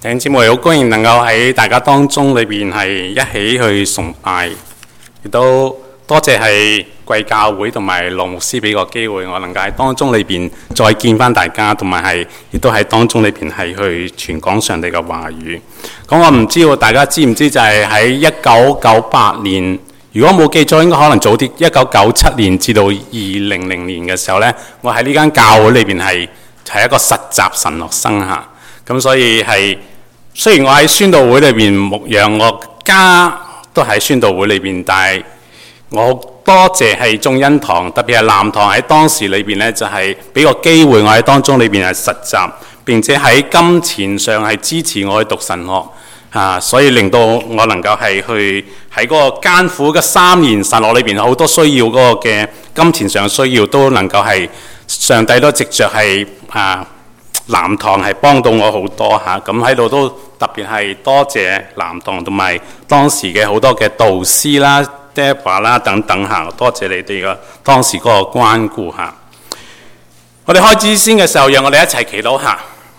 弟兄姊妹，好高興能夠喺大家當中裏邊係一起去崇拜，亦都多謝係貴教會同埋羅牧師俾個機會，我能夠喺當中裏邊再見翻大家，同埋係亦都喺當中裏邊係去傳講上帝嘅話語。咁我唔知道大家知唔知，就係喺1998年，如果冇記錯，應該可能早啲，1997年至到2000年嘅時候呢，我喺呢間教會裏邊係一個實習神學生嚇。咁所以係雖然我喺宣道會裏邊牧養，我家都喺宣道會裏邊，但係我多謝係眾恩堂，特別係南堂喺當時裏邊呢，就係俾個機會我喺當中裏邊係實習，並且喺金錢上係支持我去讀神學所以令到我能夠係去喺嗰個艱苦嘅3年神學裏邊，好多需要嗰個嘅金錢上需要都能夠係上帝都藉着係南堂係幫到我好多咁喺度都特別係多謝南堂同埋當時嘅好多嘅導師啦、Deborah 啦等等多謝你哋嘅當時嗰個關顧我哋開始先嘅時候，讓我哋一齊祈禱下。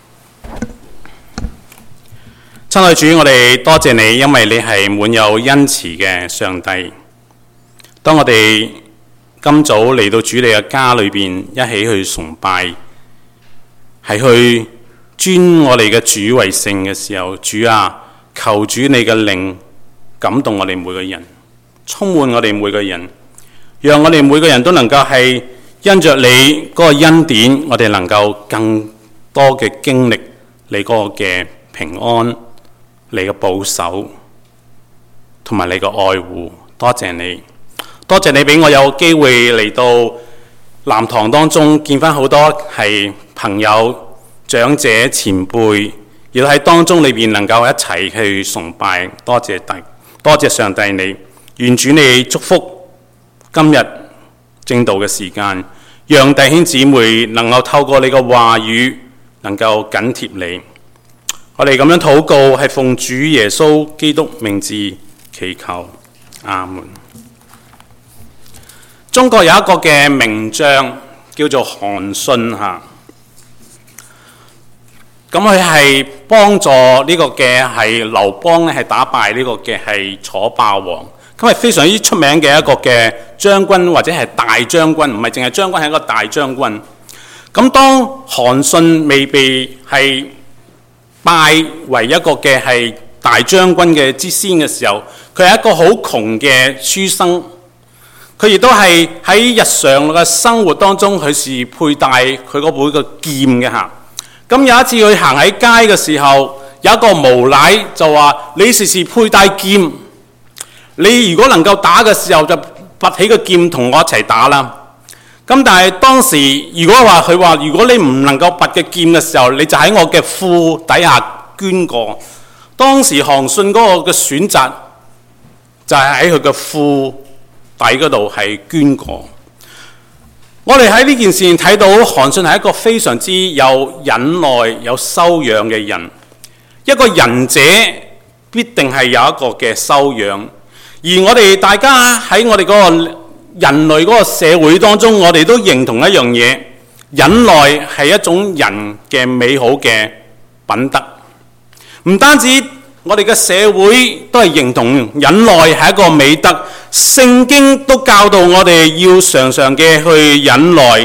親愛主，我哋多謝你，因為你係滿有恩慈嘅上帝。當我哋今早嚟到主你嘅家裏邊一起去崇拜，係去尊我哋嘅主為聖嘅時候，主啊，求主你嘅靈感動我哋每個人，充滿我哋每個人，讓我哋每個人都能夠係因着你嗰個恩典，我哋能夠更多嘅經歷你嗰個嘅平安，你嘅保守同埋你嘅愛護。多謝你，多謝你俾我有機會嚟到南堂當中見翻好多係朋友、長者、前輩，亦都喺當中裏邊能夠一齊去崇拜。多謝上帝你，願主你祝福今日正道嘅時間，讓弟兄姊妹能夠透過你嘅話語能夠緊貼你。我哋咁樣禱告係奉主耶穌基督名字祈求，阿門。中國有一個嘅名將叫做韓信咁佢係幫助呢個嘅係劉邦係打敗呢個嘅係楚霸王，咁係非常之出名嘅一個嘅將軍或者係大將軍，唔係淨係將軍，係一個大將軍。咁當韓信未被係拜為一個嘅係大將軍嘅之先嘅時候，佢係一個好窮嘅書生。佢亦都係喺日常嘅生活當中，佢是佩戴佢嗰本嘅劍嘅咁有一次佢行喺街嘅時候，有一個無賴就話：你時時佩戴劍，你如果能夠打嘅時候就拔起個劍同我一齊打啦。咁但係當時如果佢話如果你唔能夠拔嘅劍嘅時候，你就喺我嘅褲底下捐過。當時韓信嗰個嘅選擇就係喺佢嘅褲底嗰度係捐過。我哋喺呢件事情睇到韓信係一個非常之有忍耐、有修養嘅人。一個仁者必定係有一個嘅修養，而我哋大家喺我哋嗰個人類嗰個社會當中，我哋都認同一樣嘢，忍耐係一種人嘅美好嘅品德。唔單止我哋嘅社會都係認同忍耐係一個美德，聖經都教導我哋要常常嘅去忍耐。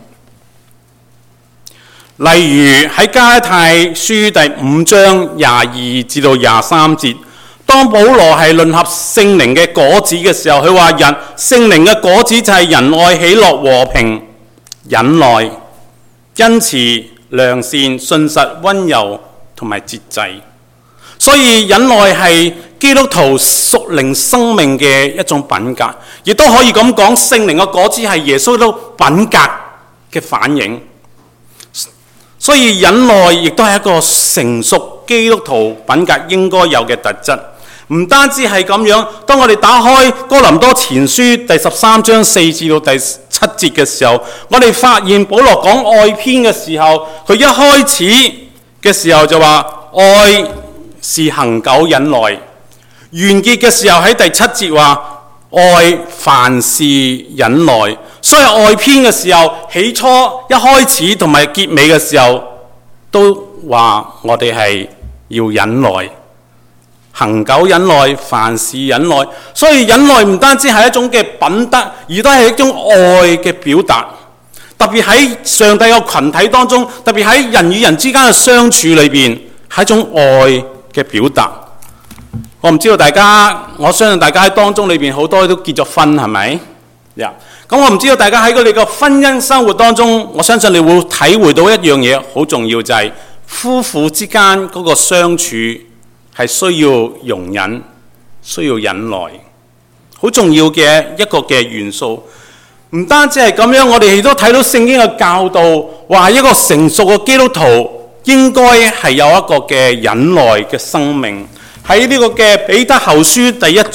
例如喺加拉太書第5章22至到23節，當保羅係論合聖靈嘅果子嘅時候，佢話聖靈嘅果子就係仁愛、喜樂、和平、忍耐、恩慈、良善、信實、溫柔同埋節制。所以忍耐係基督徒屬靈生命嘅一種品格，亦都可以咁講，聖靈嘅果子係耶穌基督品格嘅反映。所以忍耐亦都係一個成熟基督徒品格應該有嘅特質。唔單止係咁樣，當我哋打開哥林多前書第13章4至到第7節嘅時候，我哋發現保羅講愛篇嘅時候，佢一開始嘅時候就話愛是恒久忍耐，完結嘅時候喺第7節話愛凡事忍耐。所以愛篇嘅時候，起初一開始同埋結尾嘅時候都話我哋係要忍耐，恒久忍耐，凡事忍耐。所以忍耐唔單止係一種嘅品德，而都係一種愛嘅表達。特別喺上帝嘅群體當中，特別喺人與人之間嘅相處裏邊，係一種愛嘅表達。我唔知道大家，我相信大家喺當中裏邊好多都結咗婚，係咪？咁我唔知道大家喺佢哋嘅婚姻生活當中，我相信你會體會到一樣嘢好重要，就係夫婦之間嗰個相處係需要容忍、需要忍耐，好重要嘅一個嘅元素。唔單止係咁樣，我哋亦都睇到聖經嘅教導，話一個成熟嘅基督徒應該係有一個嘅忍耐嘅生命。喺呢個嘅彼得後書第一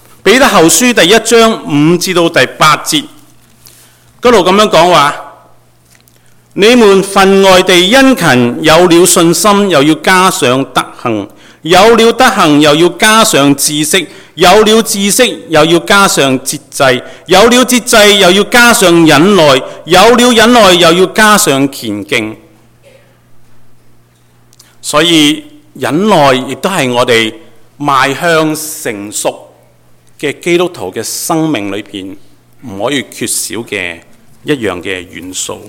章5至到第8節嗰度咁樣講話：你們分外地殷勤，有了信心，又要加上德行；有了德行，又要加上知識；有了知識，又要加上節制；有了節制，又要加上忍耐；有了忍耐，又要加上虔敬。所以忍耐亦都係我哋邁向成熟嘅基督徒嘅生命裏邊唔可以缺少嘅一樣嘅元素。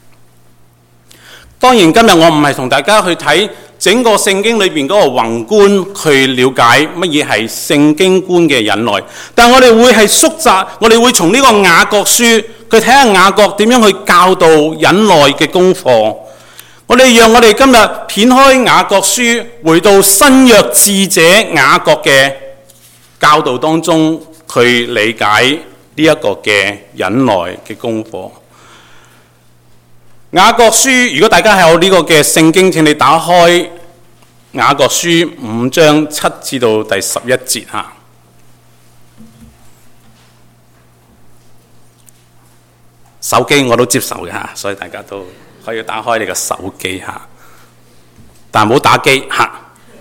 當然今日我唔係同大家去睇整個聖經裏邊嗰個宏觀去了解乜嘢係聖經觀嘅忍耐，但我哋會係縮窄，我哋會從呢個雅各書去睇下雅各點樣去教導忍耐嘅功課。我哋讓我哋今日掀開雅各書，回到新約智者雅各嘅教導當中，去理解呢一個嘅忍耐嘅功課。雅各書，如果大家係有呢個嘅聖經，請你打開雅各書5章7至到第11節嚇。手機我都接受嘅嚇，所以大家都可以打開你個手機嚇，但唔好打機嚇。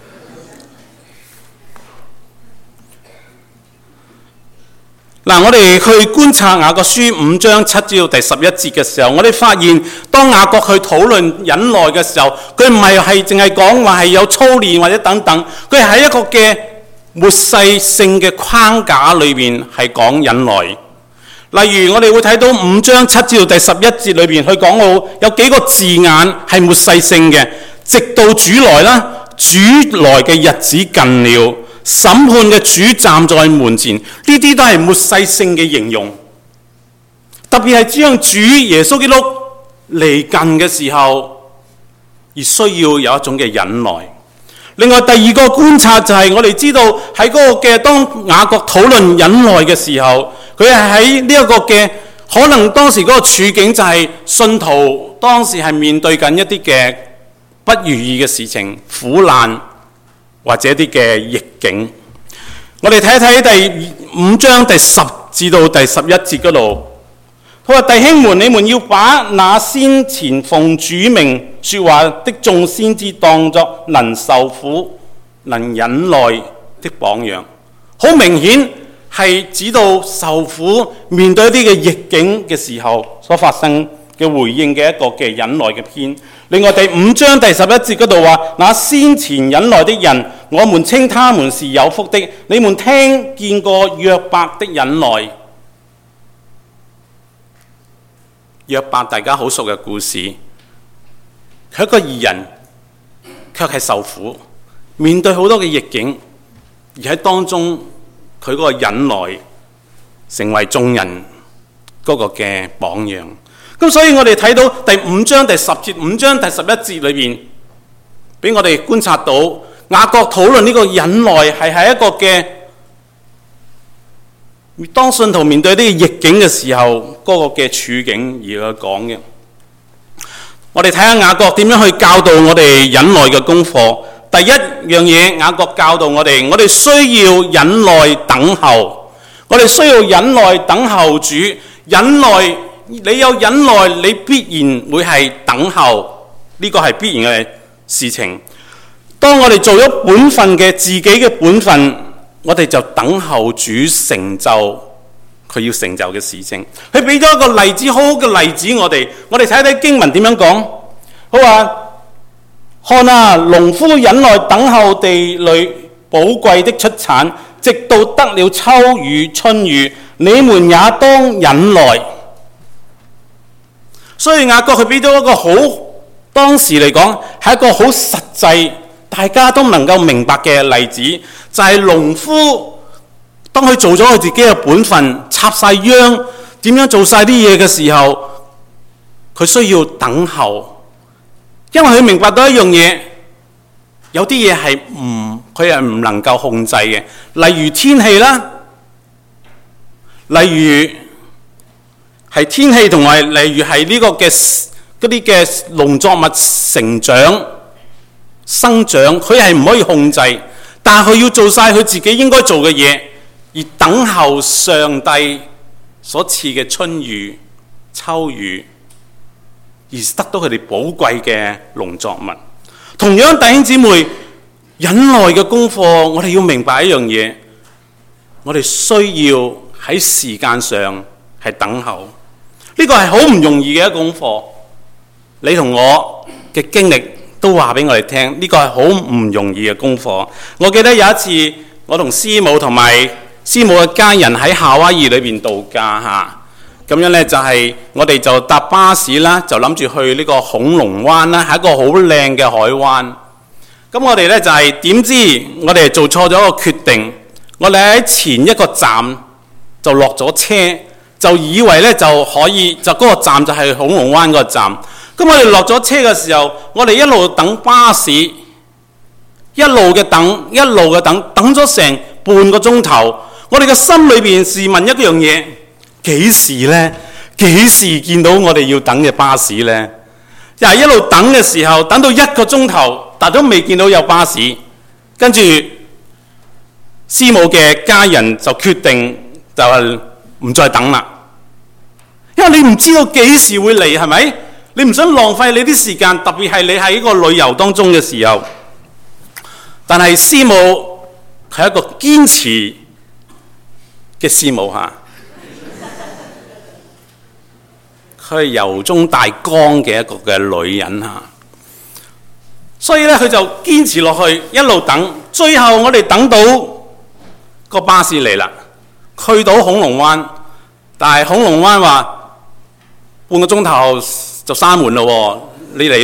嗱，我哋去觀察雅各書5章7至到第11節嘅時候，我哋發現當雅各去討論忍耐嘅時候，佢唔係淨係講話係有操練或者等等，佢係喺一個嘅末世性嘅框架裏邊係講忍耐。例如我哋會睇到5章7至到第11節裏邊，佢講到有幾個字眼係末世性嘅，直到主來啦，主來嘅日子近了，審判嘅主站在門前，呢啲都係末世性嘅形容。特別係將主耶穌基督離近嘅時候，而需要有一種嘅忍耐。另外第二個觀察就係我哋知道喺嗰個嘅當雅各討論忍耐嘅時候，佢係喺呢一個嘅可能當時嗰個處境就係信徒當時係面對緊一啲嘅不如意嘅事情、苦難或者一啲嘅逆境。我哋睇一睇第5章第10至到第11節嗰度，佢話：弟兄們，你們要把那先前奉主名說話的眾先知當作能受苦、能忍耐的榜樣。好明顯係指到受苦、面對一啲嘅逆境嘅時候所發生嘅回應嘅一個嘅忍耐嘅篇。另外第5章第11節嗰度話：那先前忍耐的人，我們稱他們是有福的。你們聽見過約伯的忍耐。約伯大家好熟嘅故事，佢一個義人，卻係受苦，面對好多嘅逆境，而喺當中佢嗰個忍耐成為眾人嗰個嘅榜樣。咁所以我哋睇到第5章第10節、5章第11節裏邊，俾我哋觀察到雅各討論呢個忍耐係喺一個嘅當信徒面對呢個逆境嘅時候嗰個嘅處境而去講嘅。我哋睇下雅各點樣去教導我哋忍耐嘅功課。第一樣嘢，雅各教導我哋需要忍耐等候。我哋需要忍耐等候主。忍耐，你有忍耐，你必然會係等候，呢個係必然嘅事情。當我哋做咗本分嘅自己嘅本分，我哋就等候主成就佢要成就嘅事情。佢俾咗一個例子，好好嘅例子我哋睇睇經文點樣講。佢話： 看啊，農夫忍耐等候地裏寶貴的出產，直到得了秋雨春雨，你們也當忍耐。所以雅各佢俾咗一個好，當時嚟講係一個好實際，大家都能夠明白嘅例子，就係農夫當佢做咗佢自己嘅本分，插晒秧，點樣做晒啲嘢嘅時候，佢需要等候，因為佢明白到一樣嘢，有啲嘢係佢係唔能夠控制嘅，例如天氣啦，例如係天氣同埋例如係呢個嘅嗰啲嘅農作物成長生長，佢係唔可以控制，但係佢要做晒佢自己應該做嘅嘢，而等候上帝所賜嘅春雨秋雨，而得到佢哋寶貴嘅農作物。同樣弟兄姊妹，忍耐嘅功課，我哋要明白一樣嘢，我哋需要喺時間上係等候，呢個係好唔容易嘅一個功課。你同我嘅經歷都話俾我哋聽，呢個係好唔容易嘅功課。我記得有一次，我同師母同埋師母嘅家人喺夏威夷裏邊度假嚇，咁樣呢，就係我哋就搭巴士啦，就諗住去呢個恐龍灣啦，係一個好靚嘅海灣。咁我哋呢，就係點知我哋做錯咗一個決定，我哋喺前一個站就落咗車，就以為呢就可以，就嗰個站就係恐龍灣嗰個站。咁我哋落咗車嘅時候，我哋一路等巴士，一路嘅等，等咗成半個鐘頭。我哋嘅心裏邊是問一樣嘢：幾時呢？幾時見到我哋要等嘅巴士呢？又係一路等嘅時候，等到1個鐘頭，但都未見到有巴士。跟住師母嘅家人就決定就係唔再等啦，因為你唔知道幾時會嚟，係咪？你唔想浪費你啲時間，特別係你喺個旅遊當中嘅時候。但係師母係一個堅持嘅師母嚇，佢係由衷大江嘅一個嘅女人嚇，所以咧佢就堅持落去，一路等。最後我哋等到個巴士嚟啦，去到恐龍灣，但係恐龍灣話半個鐘頭就閂門咯喎，你嚟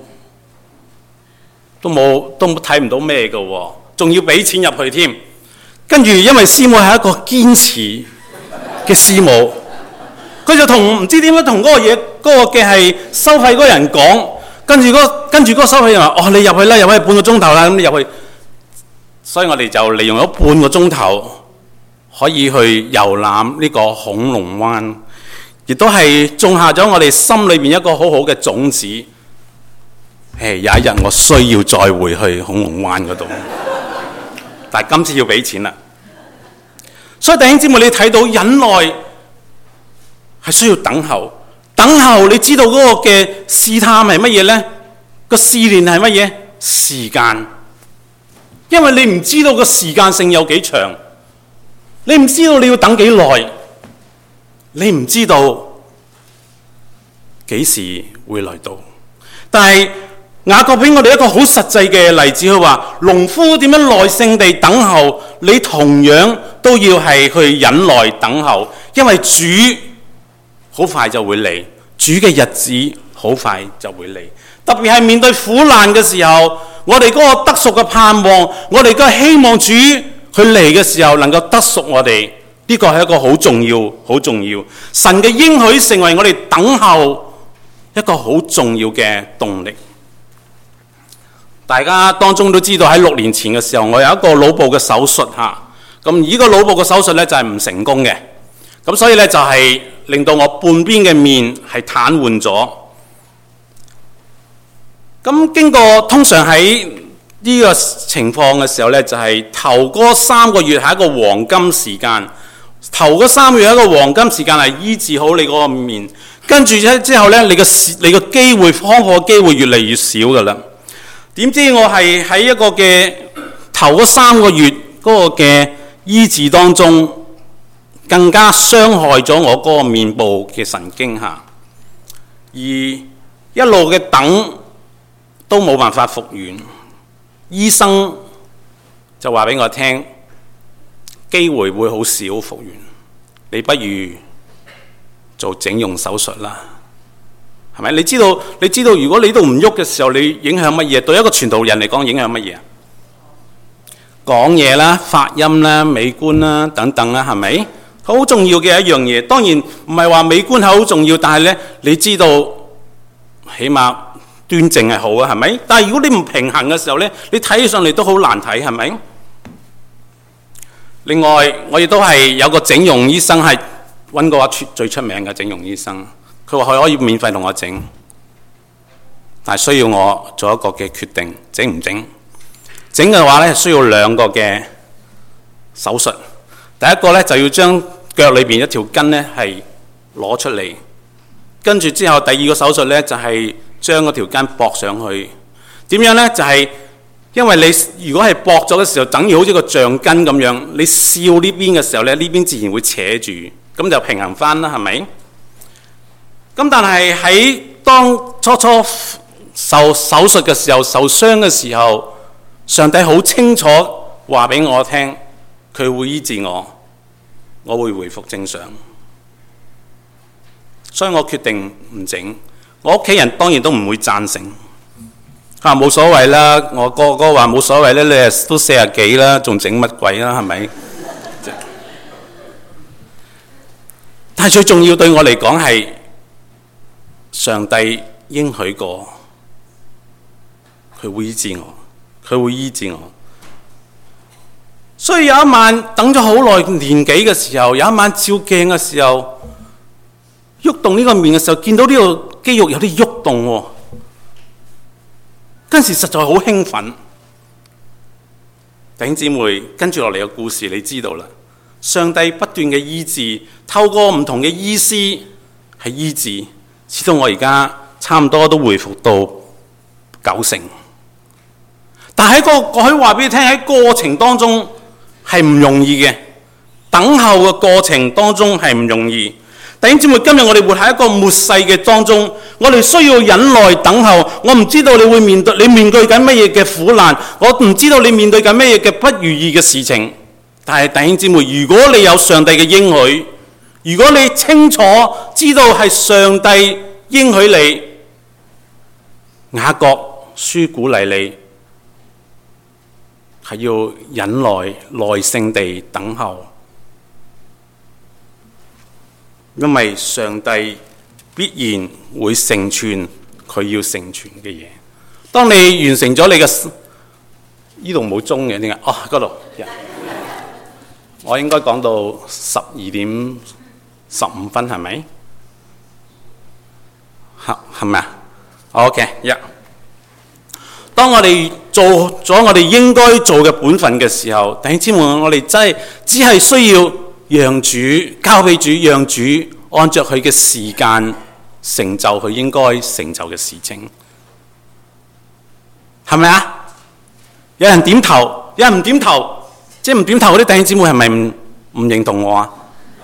都睇唔到咩嘅喎，仲要俾錢入去添。跟住因為師母係一個堅持嘅師母，佢就唔知點樣同嗰個嘅係收費嗰個人講，跟住嗰個收費人話：哦，你入去啦，入去半個鐘頭啦，咁你入去。所以我哋就利用咗半個鐘頭，可以去遊覽呢個恐龍灣。亦都係種下咗我哋心裏邊一個好好嘅種子。有一日我需要再回去恐龍灣嗰度，但係今次要俾錢啦。所以弟兄姊妹，你睇到忍耐係需要等候。等候你知道嗰個嘅試探係乜嘢呢？個試煉係乜嘢？時間。因為你唔知道個時間性有幾長，你唔知道你要等幾耐。你唔知道幾時會來到，但係雅各俾我哋一個好實際嘅例子，佢話農夫點樣耐性地等候，你同樣都要係去忍耐等候，因為主好快就會嚟，主嘅日子好快就會嚟。特別係面對苦難嘅時候，我哋嗰個得贖嘅盼望，我哋嗰個希望主佢嚟嘅時候能夠得贖我哋。呢個係一個好重要、好重要。神嘅應許成為我哋等候一個好重要嘅動力。大家當中都知道喺6年前嘅時候，我有一個腦部嘅手術嚇。咁呢個腦部嘅手術呢，就係唔成功嘅。咁所以呢，就係令到我半邊嘅面係癱瘓咗。咁經過通常喺呢個情況嘅時候呢，就係頭嗰3個月係一個黃金時間。頭嗰3個月一個黃金時間係醫治好你嗰個面，跟住之後呢，你個機會康復嘅機會越嚟越少噶啦。點知我係喺一個嘅頭嗰3個月嗰個嘅醫治當中，更加傷害咗我嗰個面部嘅神經嚇。而一路嘅等， 都冇辦法復原。醫生就話俾我聽，機會會好少復原，你不如做整容手術啦，係咪？你知道如果你度唔喐嘅時候，你影響乜嘢？對一個傳道人嚟講，影響乜嘢啊？講嘢啦、發音啦、美觀啦等等啦，係咪？好重要嘅一樣嘢。當然唔係話美觀係好重要，但係呢，你知道起碼端正係好啊，係咪？但係如果你唔平衡嘅時候呢，你睇起上嚟都好難睇，係咪？另外，我亦都係有個整容醫生係揾過最出名嘅整容醫生，佢話佢可以免費同我整，但係需要我做一個嘅決定，整唔整？整嘅話呢，需要2個嘅手術。第一個呢，就要將腳裏邊一條筋呢係攞出嚟，跟住之後第2個手術呢，就係將嗰條筋駁上去。點樣呢？就係因為你如果係駁咗嘅時候，等於好似個橡筋咁樣，你笑呢邊嘅時候呢，呢邊自然會扯住，咁就平衡翻啦，係咪？咁但係喺當初受手術嘅時候，受傷嘅時候，上帝好清楚話俾我聽，佢會醫治我，我會恢復正常，所以我決定唔整。我屋企人當然都唔會贊成，冇所謂啦。我哥話冇所謂咧，你都40幾啦，仲整乜鬼啦，係咪？但係最重要對我嚟講係上帝應許過，佢會醫治我。佢會醫治我，所以有一晚等咗好耐年幾嘅時候，有一晚照鏡嘅時候，喐動呢個面嘅時候，見到呢個肌肉有啲喐動喎，嗰陣時實在好興奮。弟兄姊妹，跟住落嚟嘅故事你知道啦，上帝不斷嘅醫治，透過唔同嘅醫師係醫治，直到我而家差唔多都恢復到90%。但係我可以話俾你聽，喺過程當中係唔容易嘅，等候嘅過程當中係唔容易。弟兄姊妹，今日我哋活喺一個末世嘅當中，我哋需要忍耐等候。我唔知道你面對緊乜嘢嘅苦難，我唔知道你面對緊乜嘢嘅不如意嘅事情。但係弟兄姊妹，如果你有上帝嘅應許，如果你清楚知道係上帝應許你，雅各書鼓勵你，係要忍耐、耐性地等候，因為上帝必然會成全佢要成全嘅嘢。當你完成咗你嘅，呢度冇鐘嘅，點解？哦，嗰度，我應該講到12點15分，係咪？係咪啊 ？OK， 當我哋做咗我哋應該做嘅本分嘅時候，弟兄姊妹，我哋真係只係需要讓主交俾主，讓主按着佢嘅時間成就佢應該成就嘅事情，係咪啊？有人點頭，有人唔點頭，即係唔點頭嗰啲弟兄姊妹係咪唔認同我啊？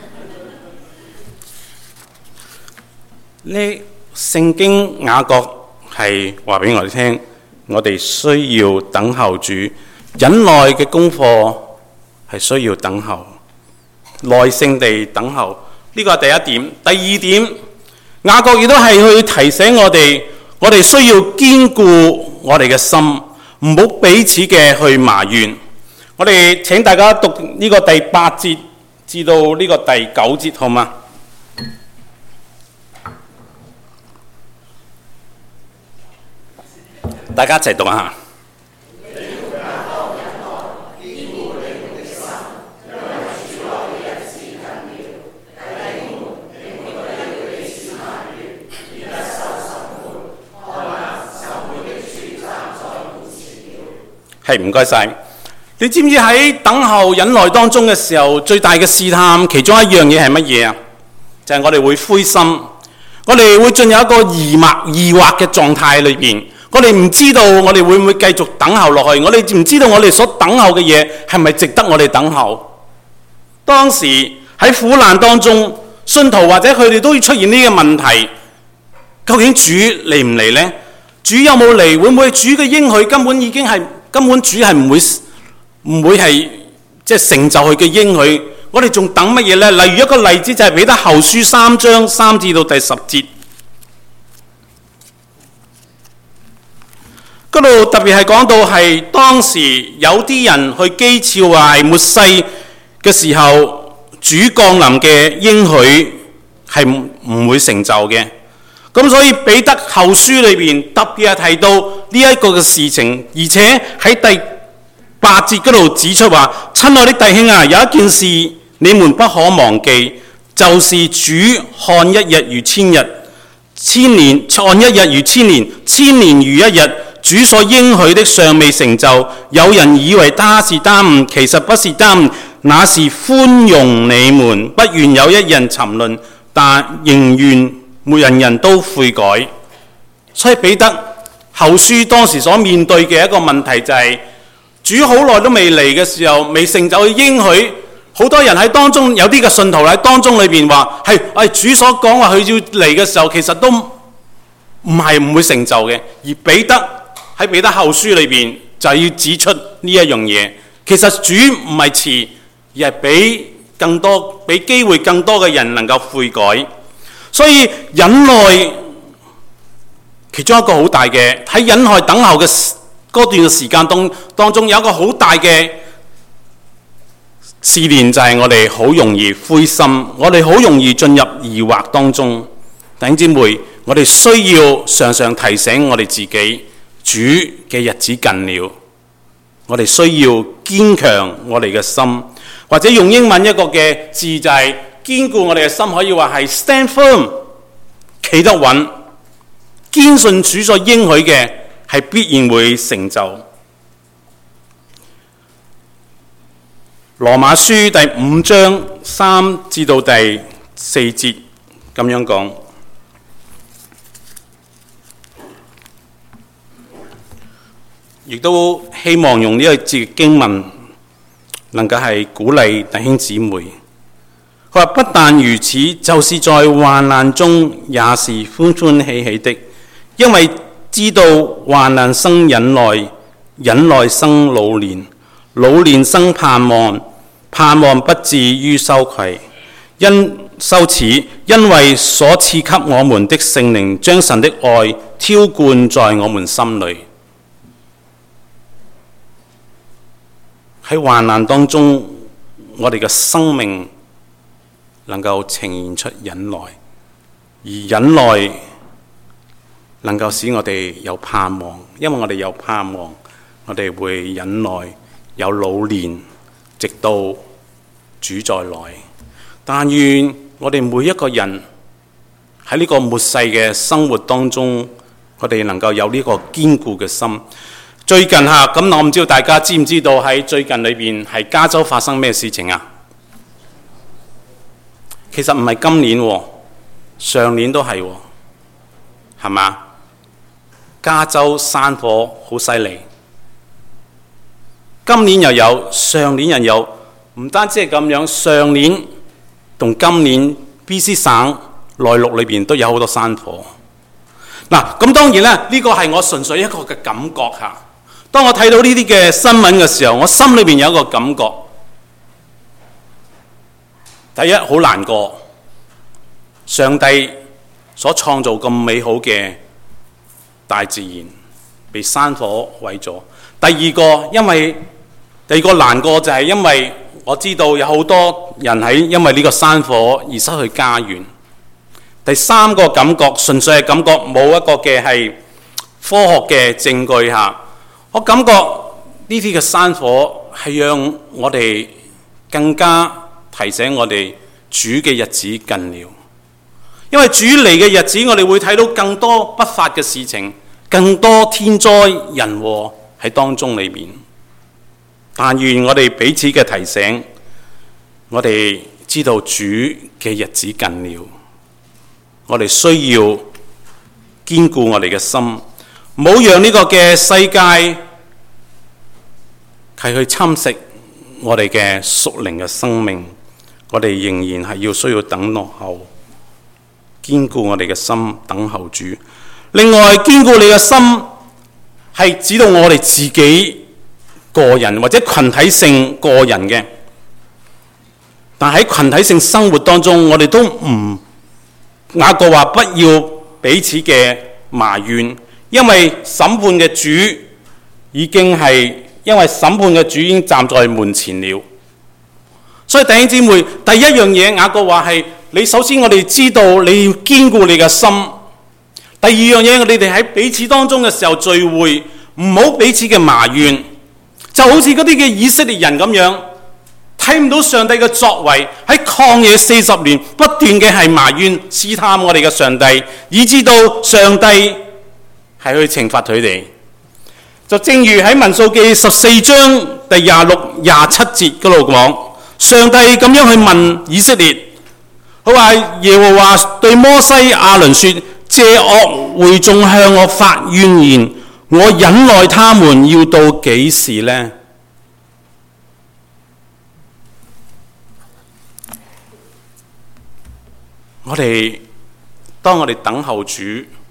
呢聖經雅各係話俾我哋聽。我哋需要等候主，忍耐嘅功課係需要等候，耐性地等候。呢個係第一點。第二點，雅各亦都係去提醒我哋，我哋需要堅固我哋嘅心，唔好彼此嘅去埋怨。我哋請大家讀呢個第8節至到呢個第9節，好嗎？大家一齊讀一下。係，唔該晒。你知唔知喺等候忍耐當中嘅時候，最大嘅試探其中一樣嘢係乜嘢啊？就係我哋會灰心，我哋會進入一個疑惑嘅狀態裏邊。我哋唔知道我哋會唔會繼續等候落去，我哋唔知道我哋所等候嘅嘢係咪值得我哋等候。當時喺苦難當中，信徒或者佢哋都會出現呢個問題，究竟主嚟唔嚟呢？ 主有冇嚟？會唔會主嘅應許根本主係唔會係即係成就佢嘅應許？我哋仲等乜嘢呢？例如一個例子就係彼得後書3章3至到第10節，嗰度特別係講到係當時有啲人去譏誚話係末世嘅時候，主降臨嘅應許係唔會成就嘅。咁所以彼得後書裏邊特別係提到呢一個嘅事情，而且喺第8節嗰度指出話：親愛的弟兄啊，有一件事你們不可忘記，就是主看一日如千日，看一日如千年，千年如一日。主所應許的尚未成就，有人以為他是耽誤，其實不是耽誤，那是寬容你們，不願有一人沉淪，但仍願人人都悔改。所以彼得後書當時所面對嘅一個問題就係、主好耐都未嚟嘅時候，未成就嘅應許，好多人喺當中，有啲嘅信徒喺當中裏邊話係主所講話佢要嚟嘅時候，其實都唔會成就嘅。而彼得喺彼得後書裏邊就要指出呢一樣嘢，其實主唔係遲，而係俾機會更多嘅人能夠悔改。所以忍耐其中一個好大嘅，喺忍耐等候嘅嗰段時間當中有一個好大嘅試煉，就係我哋好容易灰心，我哋好容易進入疑惑當中。弟兄姊妹，我哋需要常常提醒我哋自己，主嘅日子近了，我哋需要堅強我哋嘅心，或者用英文一個嘅字就係堅固我哋嘅心，可以話係 stand firm， 企得穩，堅信主所應許嘅係必然會成就。羅馬書第5章3至到第4節咁樣講。亦都希望用呢個節經文能夠係鼓勵弟兄姊妹。佢話不但如此，就是在患難中也是歡歡喜喜的，因為知道患難生忍耐，忍耐生老練，老練生盼望，盼望不至於羞愧，羞恥，因為所賜給我們的聖靈將神的愛澆灌在我們心裏。喺患難當中，我哋嘅生命能夠呈現出忍耐，而忍耐能夠使我哋有盼望，因為我哋有盼望，我哋會忍耐，有老練，直到主再來。但願我哋每一個人喺呢個末世嘅生活當中，我哋能夠有呢個堅固嘅心。最近咁我唔知道大家知唔知道喺最近裏邊係加州發生咩事情啊？其實唔係今年，上年都係，係嘛？加州山火好犀利，今年又有，上年又有，唔單止係咁樣，上年同今年 BC 省內陸裏邊都有好多山火。嗱，咁當然啦，呢個係我純粹一個嘅感覺嚇。當我睇到呢啲嘅新聞嘅時候，我心裏邊有一個感覺。第一，好難過，上帝所創造咁美好嘅大自然被山火毀咗。第二個難過就係因為我知道有好多人因為呢個山火而失去家園。第三個感覺純粹係感覺，冇一個嘅係科學嘅證據下。我感覺呢啲嘅山火係讓我哋更加提醒我哋主嘅日子近了，因為主嚟嘅日子，我哋會睇到更多不法嘅事情，更多天災人禍喺當中裏面。但願我哋彼此嘅提醒，我哋知道主嘅日子近了，我哋需要堅固我哋嘅心。唔好讓呢個嘅世界係去侵蝕我哋嘅屬靈嘅生命，我哋仍然係需要等落後，堅固我哋嘅心，等候主。 另外，堅固你嘅心係指到我哋自己個人或者群體性個人嘅，但喺群體性生活當中，我哋都唔，雅各話不要彼此嘅埋怨，因為審判嘅主已經站在門前了。所以弟兄姊妹，第一樣嘢雅各話係，你首先我哋知道你要堅固你嘅心。第二樣嘢，你哋喺彼此當中嘅時候聚會，唔好彼此嘅埋怨，就好似嗰啲嘅以色列人咁樣，睇唔到上帝嘅作為，喺曠野40年不斷嘅係埋怨試探我哋嘅上帝，以致到上帝係去懲罰佢哋。就正如喺民數記14章第26、27節嗰度講，上帝咁樣去問以色列，佢話耶和華對摩西亞倫說，這惡會眾向我發怨言，我忍耐他們要到幾時呢？當我哋等候主，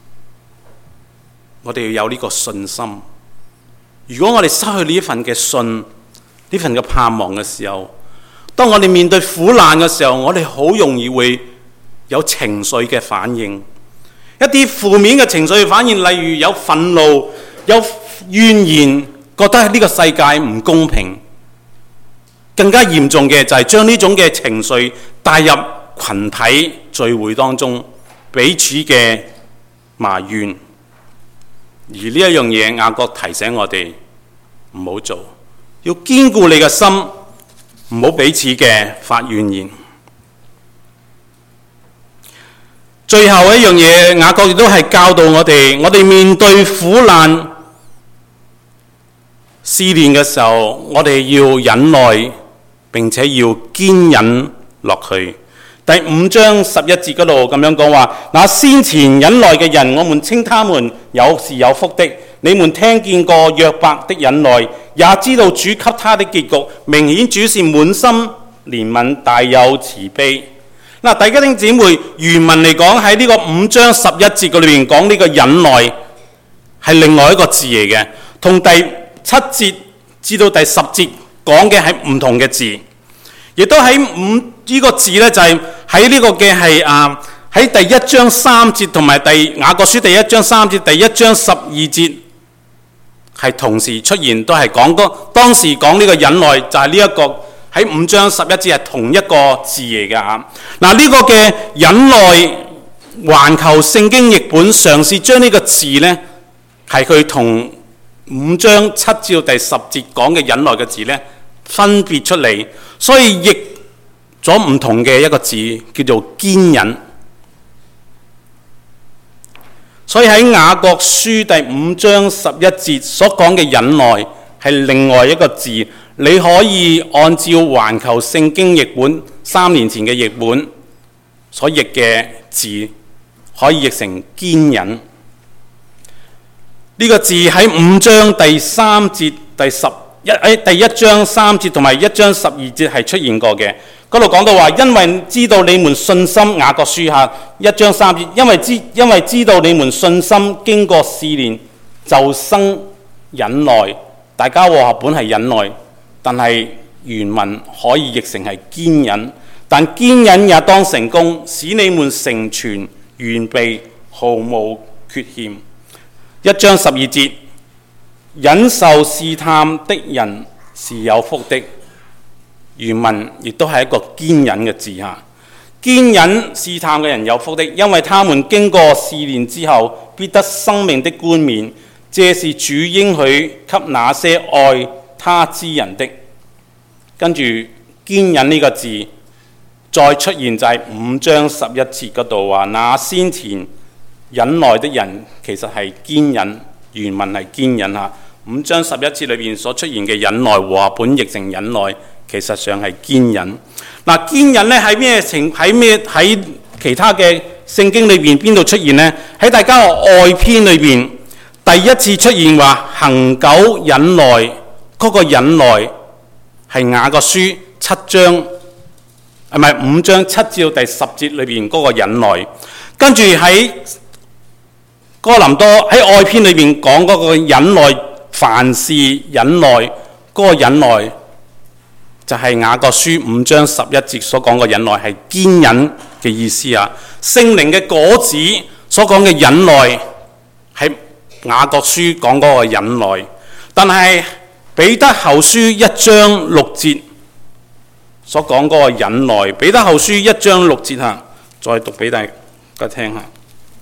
我哋要有呢個信心。如果我哋失去呢份嘅信，呢份嘅盼望嘅時候，當我哋面對苦難嘅時候，我哋好容易會有情緒嘅反應，一啲負面嘅情緒嘅反應，例如有憤怒、有怨言，覺得呢個世界唔公平。更加嚴重嘅就係將呢種嘅情緒帶入群體聚會當中，彼此嘅埋怨。而呢一樣嘢，雅各提醒我哋唔好做，要堅固你嘅心，唔好彼此嘅發怨言。最後一樣嘢，雅各亦都係教導我哋面對苦難試煉嘅時候，我哋要忍耐，並且要堅忍落去。第5章11節嗰度咁樣講話，那先前忍耐嘅人，我們稱他們是有福的。你們聽見過約伯的忍耐，也知道主給他的結局。明顯主是滿心憐憫，大有慈悲。嗱，弟兄姊妹，原文嚟講喺呢個5章11節嗰裏面講呢個忍耐係另外一個字嚟嘅，同第7節至到第10節講嘅係唔同嘅字。亦都喺呢個字呢，就係喺呢個嘅係喺第1章3節同埋雅各書第1章3節、第1章12節係同時出現，都係講當時講呢個忍耐就係呢一個喺5章11節係同一個字嚟嘅嚇。嗱，呢個嘅忍耐，環球聖經譯本嘗試將呢個字呢係佢同5章7至到第10節講嘅忍耐嘅字呢分別出嚟，所以譯咗唔同嘅一個字叫做堅忍。所以喺雅各書第5章11節所講嘅忍耐係另外一個字，你可以按照環球聖經譯本3年前嘅譯本所譯嘅字，可以譯成堅忍。呢個字喺5章第3節、第1章3節同埋1章12節係出現過嘅。嗰度講到話，因為知道你們信心，雅各書下1章3節，因為知道你們信心經過試煉，就生忍耐。大家和合本係忍耐，但係原文可以譯成係堅忍。但堅忍也當成功，使你們成全完備，毫無缺欠。1章12節，忍受試探的人是有福的。原文亦都係一個堅忍嘅字嚇，堅忍試探嘅人有福的，因為他們經過試煉之後，必得生命的冠冕。這是主應許給那些愛他之人的。跟住堅忍呢個字再出現就係5章11節嗰度話，那先前忍耐的人其實係堅忍，原文係堅忍嚇。5章11節裏邊所出現嘅忍耐，和合本譯成忍耐，其實上係堅忍。嗱，堅忍咧喺其他嘅聖經裏邊邊度出現呢？喺大家樂愛篇裏邊第一次出現話恒久忍耐，嗰個忍耐係雅各書5章7至到第10節裏邊嗰個忍耐。跟住喺哥林多喺愛篇裏邊講嗰個忍耐，凡事忍耐，嗰個忍耐就係雅各書5章11節所講嘅忍耐，係堅忍嘅意思啊。聖靈嘅果子所講嘅忍耐係雅各書講嗰個忍耐，但係彼得後書1章6節所講嗰個忍耐，彼得後書1章6節啊，再讀俾大家聽下。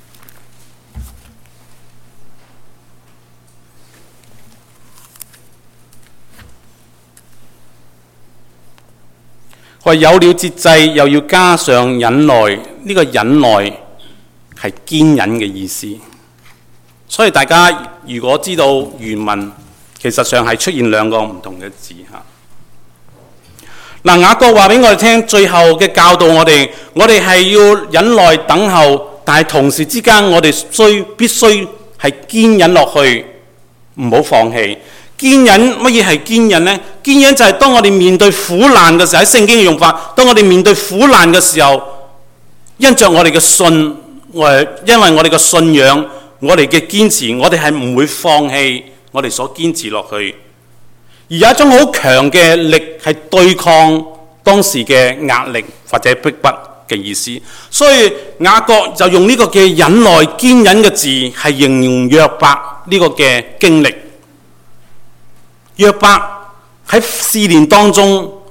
佢有了節制，又要加上忍耐。呢個忍耐係堅忍嘅意思。所以大家如果知道原文，其實上係出現兩個唔同嘅字嚇。嗱，雅各話俾我哋聽，最後嘅教導我哋係要忍耐等候，但係同時之間我哋必須係堅忍落去，唔好放棄。堅忍，乜嘢係堅忍呢？堅忍就係當我哋面對苦難嘅時候，喺聖經嘅用法，當我哋面對苦難嘅時候，因着我哋嘅信，因為我哋嘅信仰，我哋嘅堅持，我哋係唔會放棄我哋所堅持落去。而有一種好強嘅力係對抗當時嘅壓力或者逼迫嘅意思。所以雅各就用呢個嘅忍耐、堅忍嘅字係形容約伯呢個嘅經歷。約伯喺試煉當中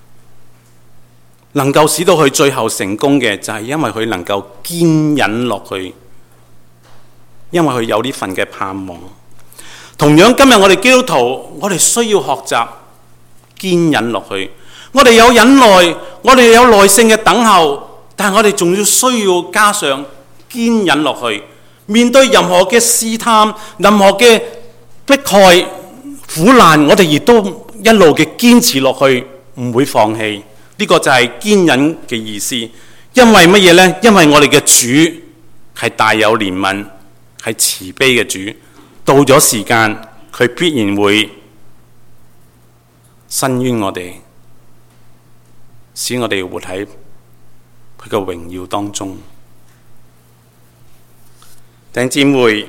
能夠使到佢最後成功嘅，就係因為佢能夠堅忍落去，因為佢有呢份嘅盼望。同樣今日我哋基督徒，我哋需要學習堅忍落去。我哋有忍耐，我哋有耐性嘅等候，但係我哋仲要需要加上堅忍落去。面對任何嘅試探、任何嘅迫害、苦難，我哋亦都一路嘅堅持落去，唔會放棄。呢個就係堅忍嘅意思。因為乜嘢呢？因為我哋嘅主係大有憐憫，係慈悲嘅主。到咗時間，佢必然會伸冤我哋，使我哋活喺佢嘅榮耀當中。弟兄姊妹，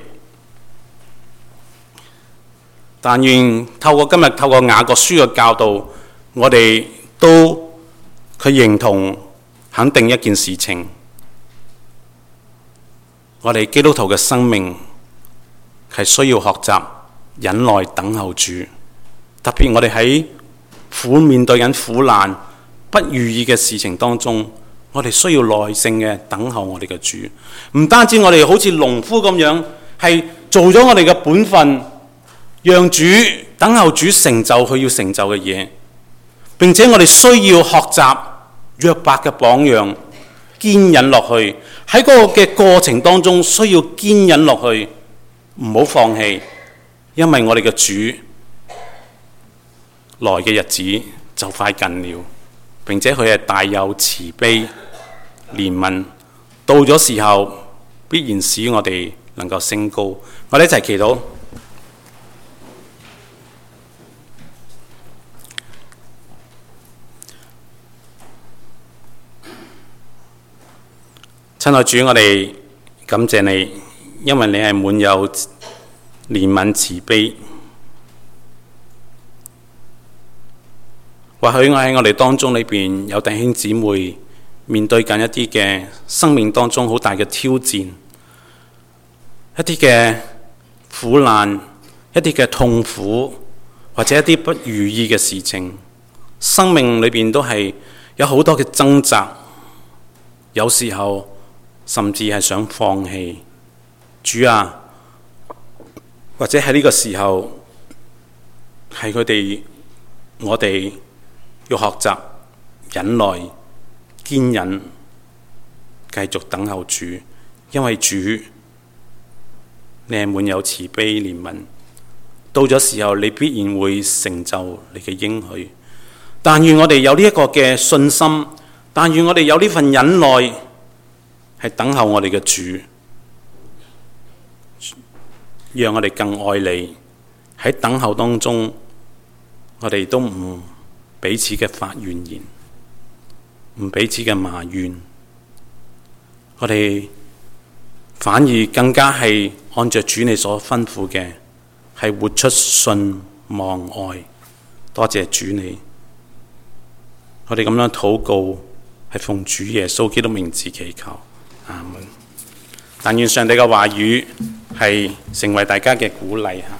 但願透過今日透過雅各書嘅教導，我哋都佢認同肯定一件事情，我哋基督徒嘅生命係需要學習忍耐等候主。特別我哋喺面對緊苦難、不如意嘅事情當中，我哋需要耐性嘅等候我哋嘅主。唔單止我哋好似農夫咁樣，係做咗我哋嘅本分，讓主等候主成就佢要成就嘅嘢。並且我哋需要學習約伯嘅榜樣，堅忍落去。喺嗰個嘅過程當中，需要堅忍落去，唔好放棄，因為我哋嘅主來嘅日子就快近了，並且佢係大有慈悲憐憫，到咗時候必然使我哋能夠升高。我哋一齊祈禱。親愛主，我哋感謝你，因為你係滿有憐憫慈悲。或許我喺我哋當中裏邊有弟兄姊妹面對緊一啲嘅生命當中好大嘅挑戰，一啲嘅苦難，一啲嘅痛苦，或者一啲不如意嘅事情，生命裏邊都係有好多嘅掙扎，有時候甚至係想放棄。主啊，或者喺呢個時候係我哋要學習忍耐、堅忍，繼續等候主，因為主你係滿有慈悲憐憫，到咗時候你必然會成就你嘅應許。但願我哋有呢一個嘅信心，但願我哋有呢份忍耐，係等候我哋嘅主，讓我哋更愛你。喺等候當中，我哋都唔彼此嘅發怨言，唔彼此嘅埋怨，我哋反而更加係按着主你所吩咐嘅，係活出信望愛。多謝主你，我哋咁樣禱告，係奉主耶穌基督名字祈求，阿門。但願上帝嘅話語係成為大家嘅鼓勵嚇。